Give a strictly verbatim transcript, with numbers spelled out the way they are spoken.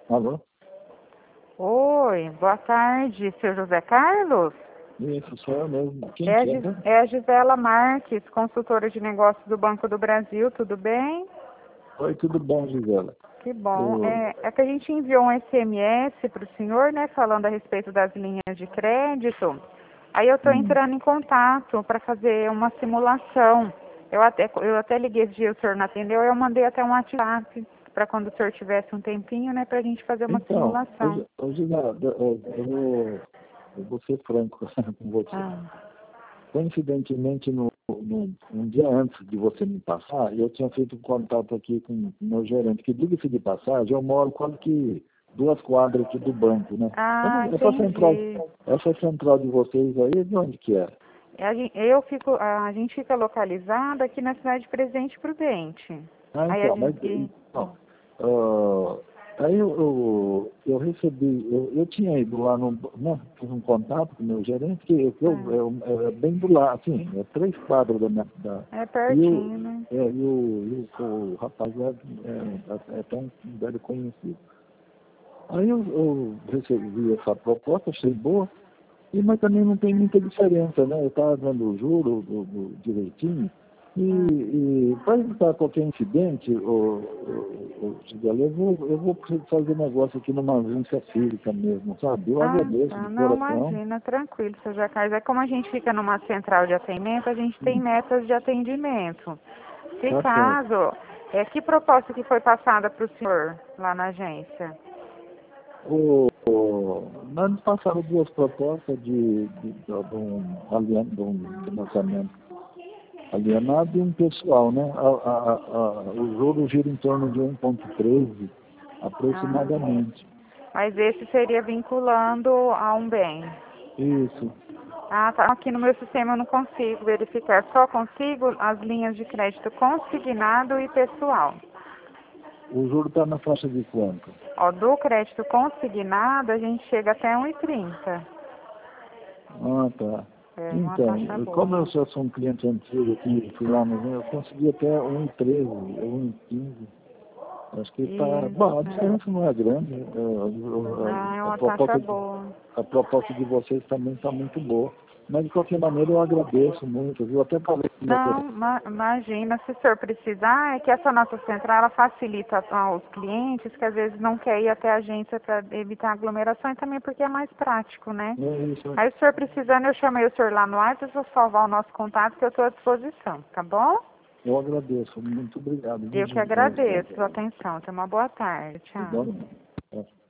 Alô? Oi, boa tarde, seu José Carlos? Isso, sou eu mesmo. Quem É a, que é? Gis- Né? é a Gisela Marques, consultora de negócios do Banco do Brasil, tudo bem? Oi, tudo bom, Gisela? Que bom. Eu... É, é que a gente enviou um S M S para o senhor, né, falando a respeito das linhas de crédito. Aí eu estou Hum, entrando em contato para fazer uma simulação. Eu até, eu até liguei esse dia, o senhor não atendeu, eu mandei até um WhatsApp para quando o senhor tivesse um tempinho, né, para a gente fazer uma Então, simulação. hoje, hoje Gisela, eu, eu, eu vou, eu vou ser franco com você. Ah, Coincidentemente, no, no, um dia antes de você me passar, eu tinha feito um contato aqui com o meu gerente, que, diga-se de passagem, eu moro quase que duas quadras aqui do banco, né? Eu ah, não- Essa central, entendi. essa central de vocês aí, de onde que é? É, A gen- eu fico, a gente fica localizada aqui na cidade de Presidente Prudente. Ah, Aí a então, mas gente, então, ah, aí eu, eu, eu recebi, eu, eu tinha ido lá no, né, fiz um contato com o meu gerente, que eu, eu, eu, é bem do lado, assim, é três quadros da minha cidade. é, é E o, pertinho, né? é, e o, e o, o rapaz é, é, é até um velho conhecido. Aí eu, eu recebi essa proposta, achei boa, e, mas também não tem muita diferença, né? Eu estava dando o juro do, do, direitinho, e, Ah, e para evitar qualquer incidente, o, o, o, Gisele, eu vou, eu vou fazer negócio aqui numa agência física mesmo, sabe? Eu ah, agradeço de tá. Não, coração. imagina, tranquilo, seu Jacques. É como a gente fica numa central de atendimento, a gente tem Hum, metas de atendimento. Se tá certo. caso, é que proposta que foi passada para o senhor lá na agência? O, o, nós nos passaram duas propostas de, de, de, de um, alien- de um financiamento alienado e um pessoal, né? A, a, a, o jogo gira em torno de um vírgula treze Ah, aproximadamente. mas esse seria vinculando a um bem. Isso. Ah, tá. Aqui no meu sistema eu não consigo verificar. Só consigo as linhas de crédito consignado e pessoal. O juro está na faixa de quanto? Ó, do crédito consignado a gente chega até um e trinta. Ah, tá. É uma Então, taxa como eu boa. só sou um cliente antigo aqui, fui lá no eu consegui até um vírgula treze, um vírgula quinze. Acho que está. Bom, a Isso. diferença não é grande. Ah, é A, a, a uma taxa proposta, boa. a proposta de vocês também está muito boa. Mas, de qualquer maneira, eu agradeço muito, viu? Até falei com o meu Não, ma- imagina, se o senhor precisar, é que essa nossa central ela facilita aos clientes que às vezes não quer ir até a agência para evitar aglomeração e também porque é mais prático, né? é isso. Aí, se o senhor precisando, eu chamei o senhor lá no WhatsApp, eu vou salvar o nosso contato que eu estou à disposição, tá bom? Eu agradeço. Muito obrigado, viu, Eu que Gisele? agradeço a atenção. Tenha uma boa tarde. Tchau. Igualmente.